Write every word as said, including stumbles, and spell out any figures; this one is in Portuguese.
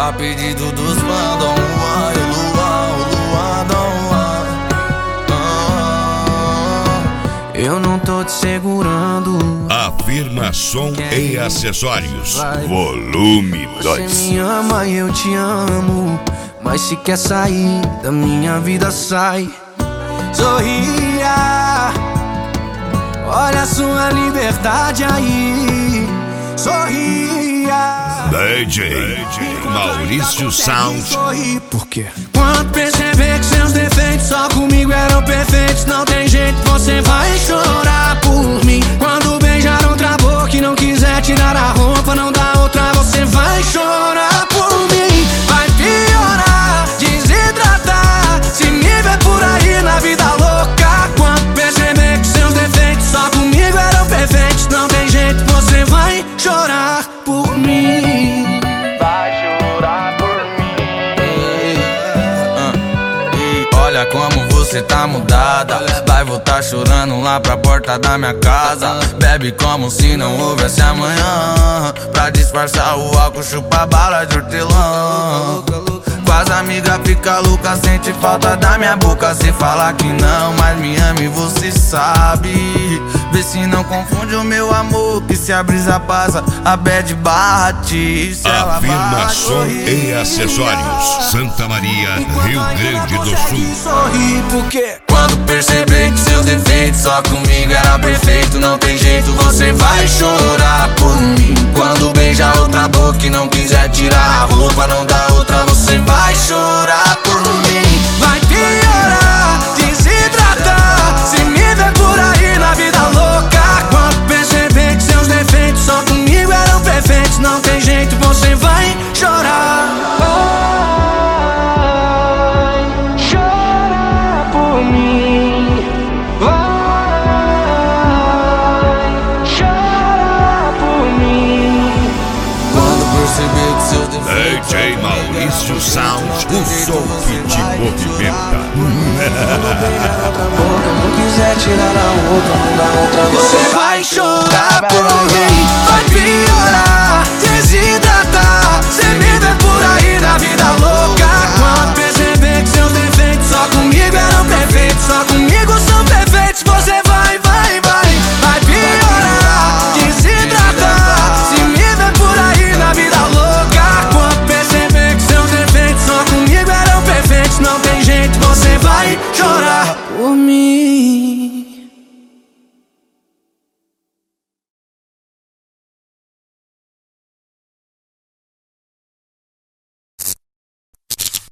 A pedido dos fãs, Dom Juan, e Luan, o Luan, Dom Juan. Ah, eu não tô te segurando. Afirma Som e Acessórios, volume dois. Você me ama e eu te amo, mas se quer sair da minha vida, sai. Sorria, olha a sua liberdade aí. Sorria. D J Maurício Sound. Por quê? Quando perceber que seus defeitos só comigo eram perfeitos, não tem jeito, você vai chorar por mim. Quando beijar outra boca e não quiser tirar a roupa, não dá outra, você vai chorar por mim. Vai piorar, desidratar, se me ver por aí na vida louca. Quando perceber que seus defeitos só comigo eram perfeitos, não tem jeito, você vai chorar por mim. Vai chorar por mim. E olha como você tá mudada. Vai voltar chorando lá pra porta da minha casa. Bebe como se não houvesse amanhã. Pra disfarçar o álcool, chupa bala de hortelã. Com as amigas fica louca, sente falta da minha boca. Se falar que não, mas me ama e você sabe. Vê se não confunde o meu amor, que se a brisa passa, a bad bate. Afirma Som e Acessórios, Santa Maria, Rio Grande do Sul. Sorri porque quando perceber que seus defeitos só comigo era perfeito, não tem jeito, você vai chorar por mim. Quando beija outra boca e não quiser tirar a roupa, não dá outra, você vai chorar por mim. Vai piorar, desidratar, se me ver por aí na vida louca. Quando perceber que seus defeitos só comigo eram perfeitos, não tem jeito, você vai chorar. Vai chorar por mim. Vai chorar por mim. Quando perceber que seus defeitos D J Maurício Sound, o som que te movimenta. Quando beijar outra boca, não quiser tirar a outra, não dá outra,